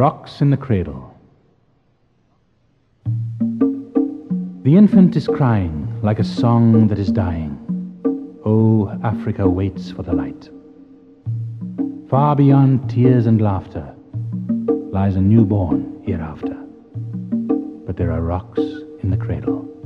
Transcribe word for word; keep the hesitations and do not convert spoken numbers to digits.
Rocks in the Cradle. The infant is crying like a song that is dying. Oh, Africa waits for the light. Far beyond tears and laughter lies a newborn hereafter. But there are rocks in the cradle.